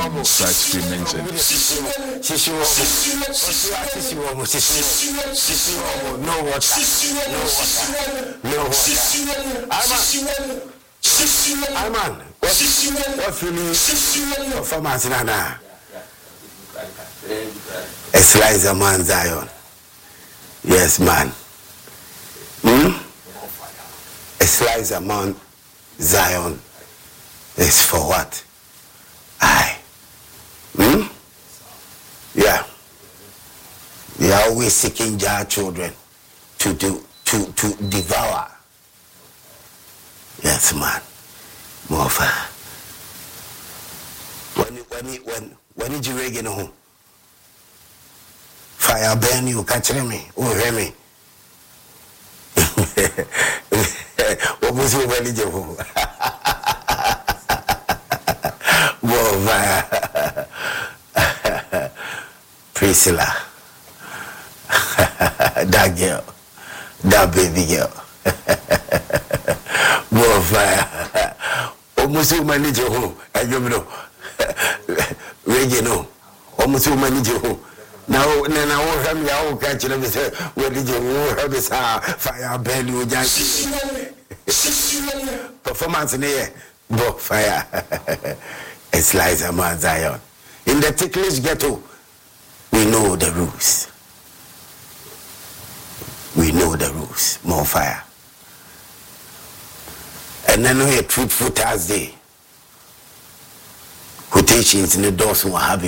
start experimenting. No water. Aman, what feeling performance nana? A slice of man Zion. Yes, man. A slice of man Zion is for what? Yeah. We are always seeking our children to devour. Yes, man. More fire. When did you regain home? Fire burn you, catch me. Oh, hear me. What was your religion? More fire. Priscilla. That girl. That baby girl. More fire. Almost you manage your home. I don't know. Regional. Almost you manage your home. Now, I won't have me. I will catch you. Where did you have this fire burn you? Performance in here. But fire. It's like a man Zion. In the ticklish ghetto, we know the rules. We know the rules. More fire. And then we have Truthful Thursday. Quotations in the doors who are happy.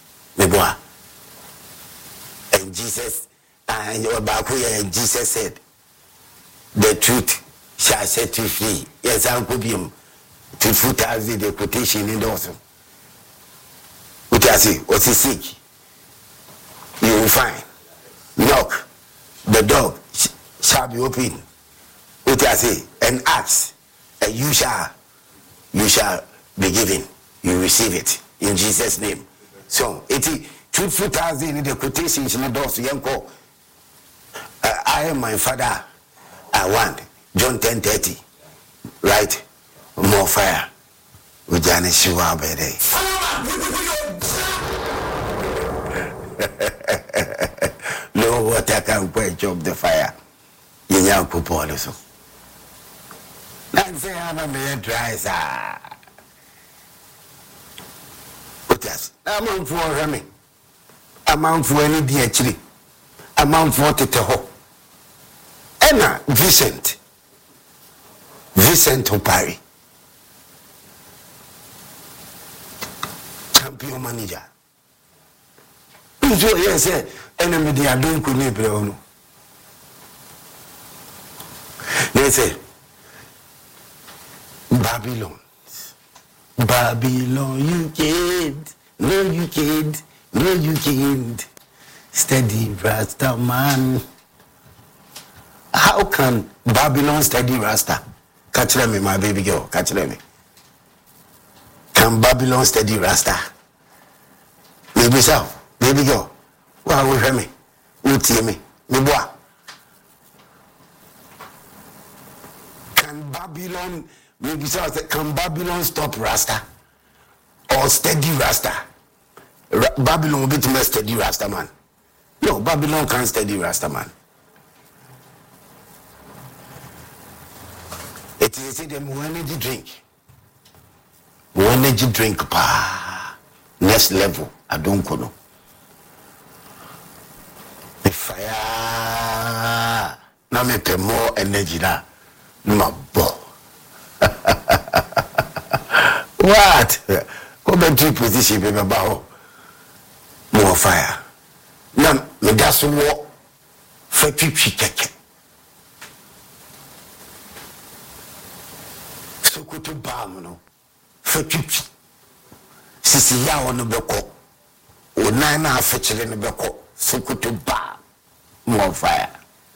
And Jesus, and Jesus said, the truth shall set you free. Yes, Uncle Bium. Truthful Thursday, the quotation in the doors. What I say, what's he sick? You will find. Knock. The door shall be open. What I say, and ask. And you shall be given. You receive it in Jesus' name. So, it is Truthful Thursday in the quotations in the doors. I am my father. I want John 10:30. Right? More fire. Ujani Shiwa Bede. No water can quench up the fire. You young people also. Let's say I'm a man dry, sir. What else? I'm on for Remy. I'm on for any DHD. I'm on for Teteho. Emma Vincent Opari. Champion manager. So yes, enemy they are doing good. Yes, Babylon, you can't. No, you can't. No, you can't. Steady Rasta man. How can Babylon steady Rasta? Catch me, my baby girl. Catch me. Can Babylon steady Rasta? Baby self. Baby girl, why will you me? You tell me, me boy. Can Babylon, maybe so can Babylon stop Rasta or steady Rasta? Babylon will be to me steady Rasta man. No, Babylon can't steady Rasta man. It is them energy drink. Energy drink pa. Next level, I don't know. Fire. Now me pay more energy na. My boy. What? Go back to position, baby. More fire. Now me that's what. For pipi keke. So go to bam no. For pipi. Sisi ya wano beko. O nana afechile ne beko. So go to bam. More fire.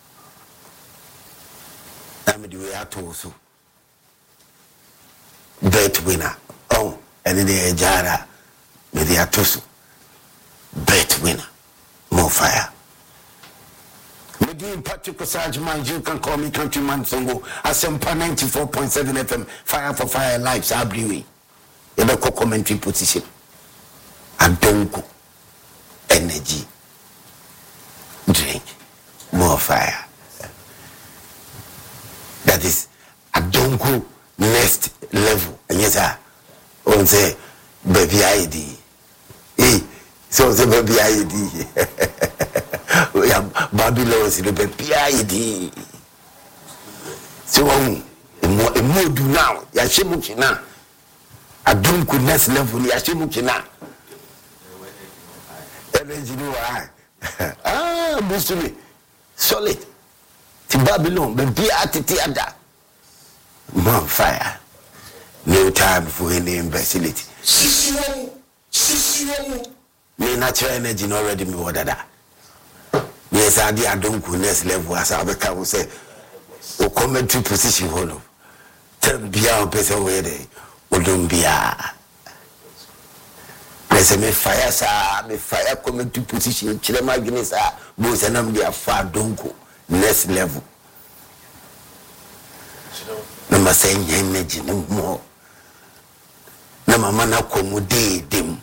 I'm the way I told you. Bet winner. Oh, and then the Jara. Maybe I told you. Bet winner. More fire. Maybe in Patrick Osage, man, you can call me Countryman Songo. I say 94.7 FM. Fire for fire lives. I'll be way. You know, commentary position. Adonko energy drink, more fire. That is Adonko next level. And yes, I won't say baby ID. So the baby ID. We have Babylon's the baby ID. So more do now. Yashimuki now. Adonko next level. Yashimuki now. Energy no Muslim solid. To Babylon, baby attitude ada. Man fire. No time for any imbecility. Me natural energy no already me what that. Yes, I don't go next level as I become say. O come to position holo. Tell bia person where they wouldn't be me fire sa me fire come to position chilema guinness both and am dia far donko next level. Number saying energy no more. Na mama na komude dem.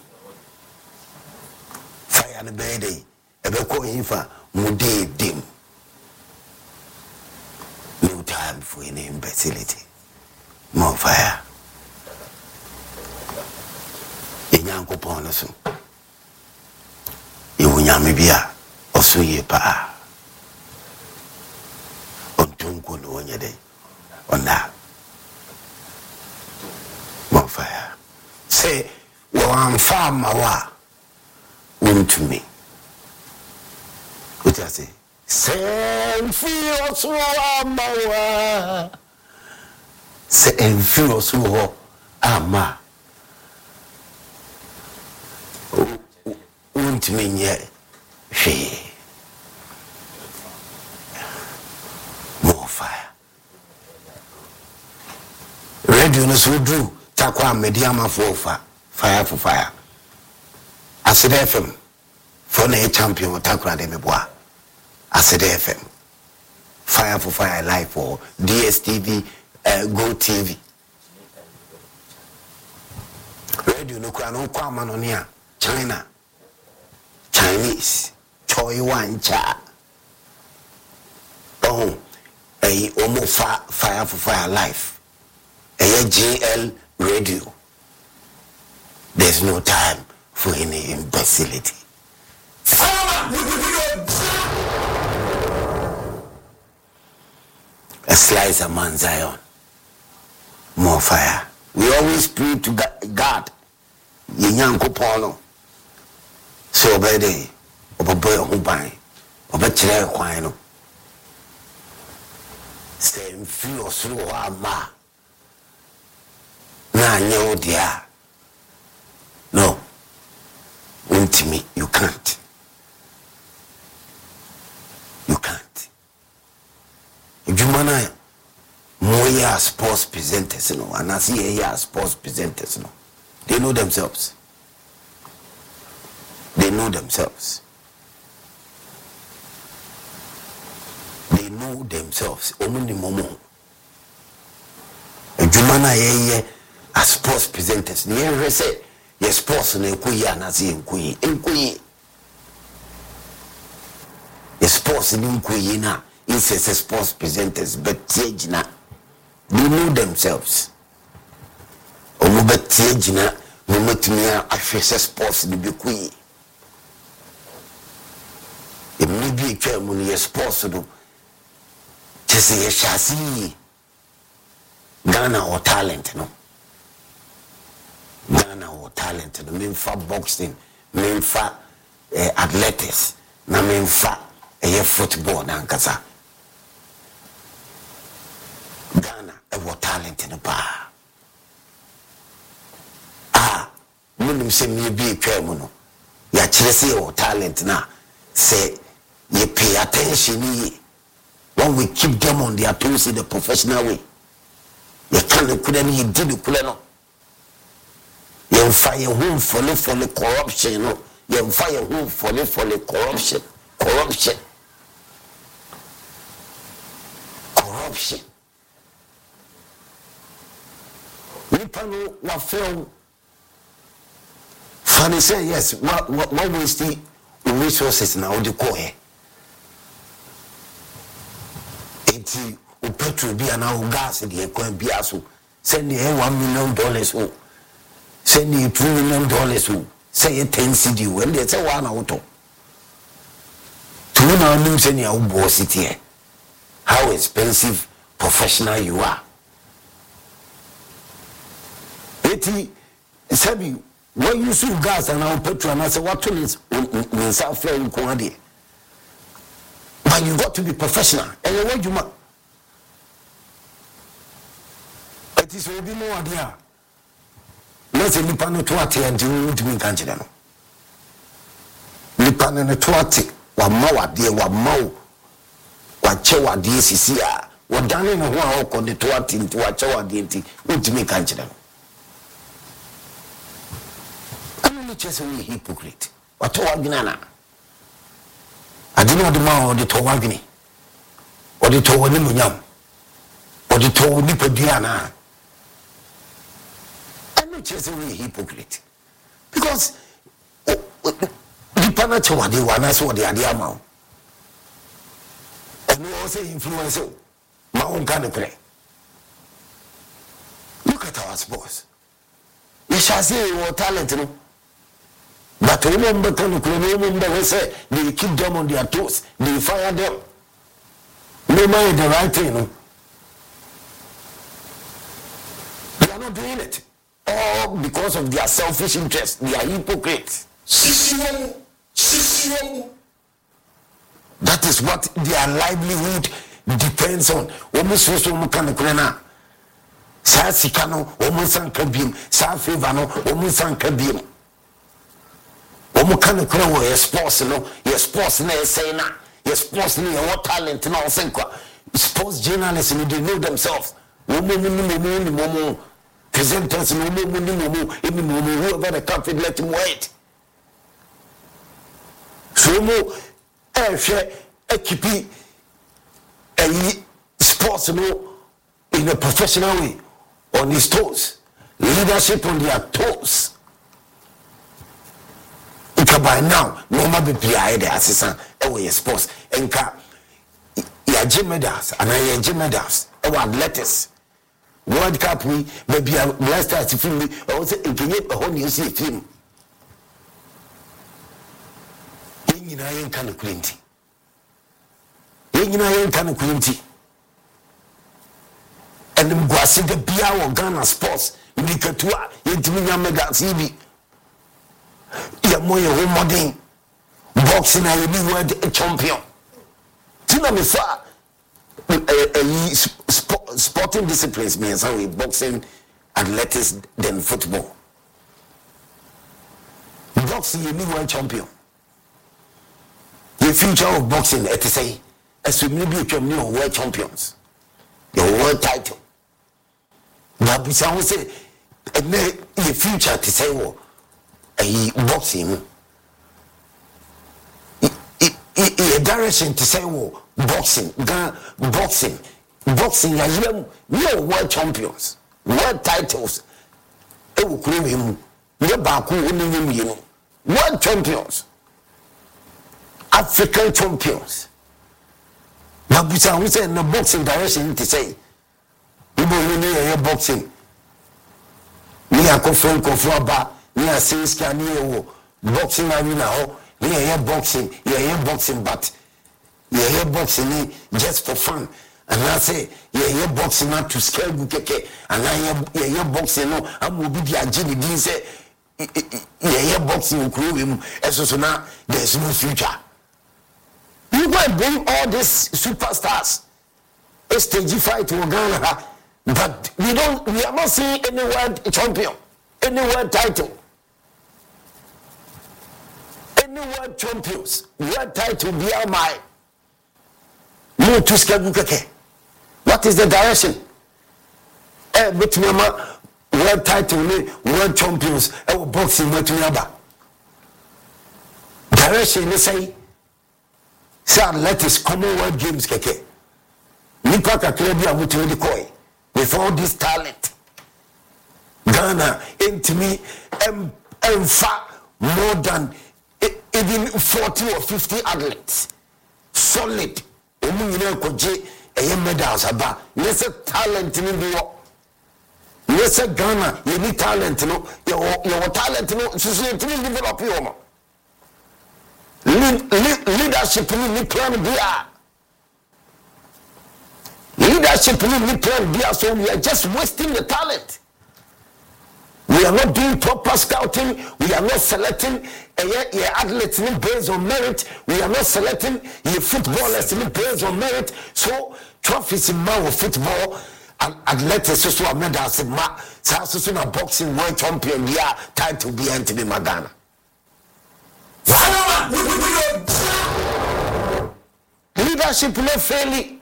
Fire na bede e be ko hinfa mude dem. No time for any imbecility. More fire. Yanko Ponasu. You will yamibia or suye pa. On Tunko no one day. On that. More fire. Say, well, I'm far mawa. To me. What I say? Say, feel so mawa. Say, and feel so ama. Won't mean yet. She more fire. Radio no so do takwa mediama for fire for fire. Acid FM for na champion takwa de meboa. Acid FM fire for fire live for DSTV Go TV. Radio no kwa no kwa manonia China Chinese Choi Wan Cha. Oh, a Omo fire for fire life. A GL radio. There's no time for any imbecility. A slice of Mount Zion. More fire. We always pray to God. Yanko Polo. So obey boy who buy obey chere kwan no say mfi osuru ama na anya odia no intimi you can't Jumana moya sports presenters no and I see here sports presenters no they know themselves. They know themselves. They know themselves. Omuni momo. Jumana ye as sports presenters. Ni say ye sports na nkuyi anasi nkuyi. Ye sports ni nkuyi na. It's sports presenters but tejina. They know themselves. Omo bet tejina. Momotimia afese sports ni bikuyi. It may be a chairman, yes, possible. To say a chassis Ghana or talent, no. Ghana or talent, no. Mean for boxing, mean for athletics, na mean for football, nankasa. Ghana, a talent in the bar. Munim say me be a chairman. Ya chese or talent na. Say, you pay attention when we keep them on their toes in the professional way. You can't couldn't you did the no. You fire home for the corruption, no. You fire home for the corruption. We know what film Funny say yes, what wasting resources now the core. Eti o petrol bi ana o gas de ekwan bi aso. Send the $1 million o. Send the $2 million o. Say 10 CD when they say one auto. To now news any boss it here. How expensive professional you are. Eti sabi when you see gas and now petrol and I say what is in South Florida Kwade. But you got to be professional. And you want you it is will be more idea. Let's say Nipano Twati and do to me country. Nipano Twati, wa mawa dear, wa mau, wa chewa dear Cisia, wa done in a walk on the Twati into a chewa deity, to me country. I'm only just a hypocrite. What to Wagnana? I do not demand the Towagni, or the Towanimunyam, or the Towanipudiana. Just a hypocrite because the Panachawa de one as what the Adiamau and we also influence my own kind of play. Look at our sports. We shall say your talent, but remember, they say they keep them on their toes, they fire them. No mind the right thing. They are not doing it. All because of their selfish interest. They are hypocrites. That is what their livelihood depends on. Almost so much Sa sikano, omusan kabim, sa favano, omusan kabim. Omukano kura your sports no, your sports na say na, your sports ni your talent na osenkwa. Sports journalists they know themselves. Presenters whoever the country let him wait. So mo share keep sports in a professional way on his toes. Leadership on their toes. By now, no matter be the assistant away sports and ya gym medals and I gym medals our athletics. World Cup we maybe a blessed as film we also get a whole new see film. In I can quinty. In I can quinty. And them go see the Bia or Ghana sports. Nikatua, Yetimiya Mega CB. Yamoya home modern boxing I be world champion. Tina me fa sporting disciplines means how we boxing, athletics, then football. Boxing you be world champion. The future of boxing, it is say, as we maybe become new world champions. Your world title. But we say, the future to say, a boxing. A direction to say, boxing, boxing, as well, no world champions, world titles. It will claim him. World champions, African champions. But we say in the boxing direction to say, you know, boxing. We are confirmed, we are saying, scanning boxing arena. Yeah, boxing, but yeah, boxing just for fun. And I say, yeah, boxing not to scare Bukeke. And I yeah, boxing no, I will be the agility. Say, yeah, boxing will crew him. So now there's no future. You go and bring all these superstars, a stage fight to Ghana, but we are not seeing any world champion, any world title. World champions, world title be my no to skagukeke. What is the direction? But world title, world champions, boxing, direction, let's say, let us Commonwealth Games keke. Nipaka Klebia Mutu Koi, with all this talent. Ghana, into me, and more than even 40 or 50 athletes. Solid. Medals about. Yes, talent in the war. Yes, Ghana, you need talent, your talent, so develop your leadership in plan B. Leadership in plan B, so we are just wasting the talent. We are not doing proper scouting. We are not selecting athletes based on merit. We are not selecting footballers based on merit. So trophies in my football and athletics also are medals in my so boxing world champion. Yeah, title be Anthony Magana. Leadership not failing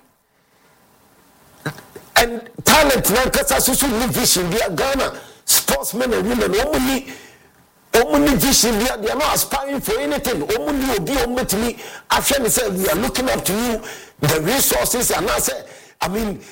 and talent now because also vision. We are Ghana. Sportsmen and women, only vision, they are not aspiring for anything. Only will be me. After me say we are looking up to you, the resources, and I say, I mean,